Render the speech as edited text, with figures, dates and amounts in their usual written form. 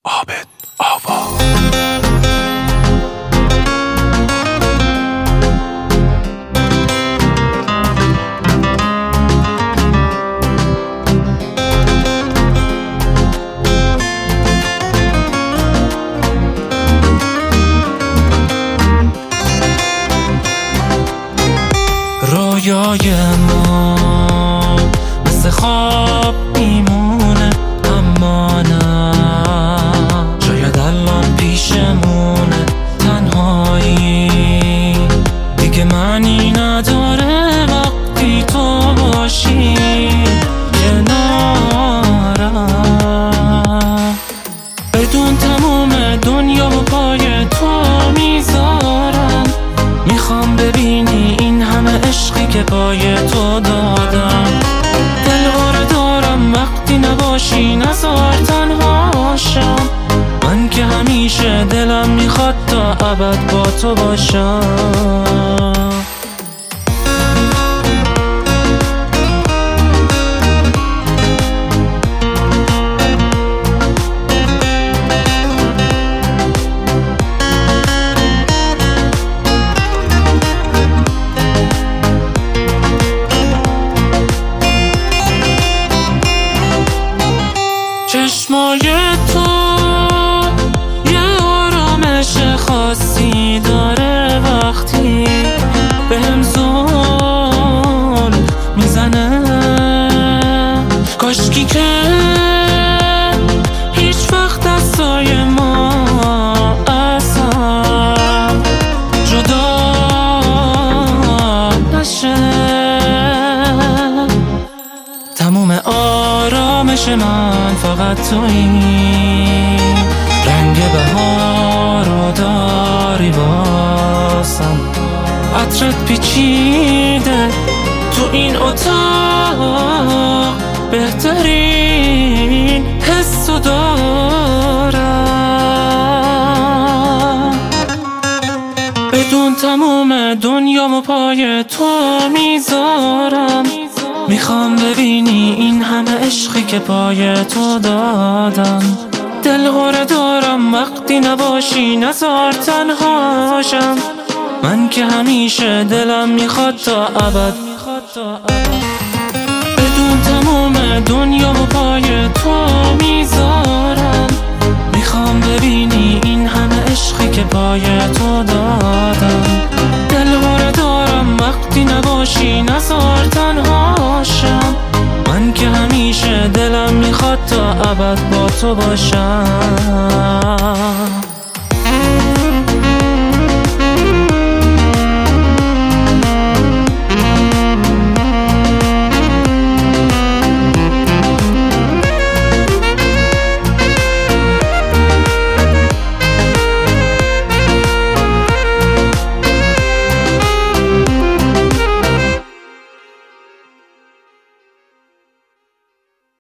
عابد آوا. رویای ما مثل خواب میمونه، اما نه، شاید الان پیشمونه. تنهایی دیگه معنی نداره وقتی تو باشی کنارم. بدون تموم دنیا و پای تو میذارم. میخوام ببینی این همه عشقی که پای تو دادم. دلهاره دارم وقتی نباشی، نذار تنهاشم. من که همیشه دلم میخواد تا ابد با تو باشم. چشمای تو یه آرامش خاصی داره وقتی بهم زل میزنه. کاشکی که هیچ وقت دستای ما اصلا جدا نشه. تموم آرامش من فقط تویی. رنگ بهارو داری واسم، عطرت پیچیده تو این اتاق. بهترین حسو دارم. بدون تموم دنیامو پای تو میذارم. میخوام ببینی این همه عشقی که پای تو دادم. دلهاره دارم وقتی نباشی، نذار تنهاشم. من که همیشه دلم میخواد تا ابد. بدون تموم دنیا و پای تو میذارم. میخوام ببینی این همه عشقی که پای تو دادم. دلهاره دارم وقتی نباشی، نذار تنهاشم. من که همیشه دلم میخواد تا ابد با تو باشم.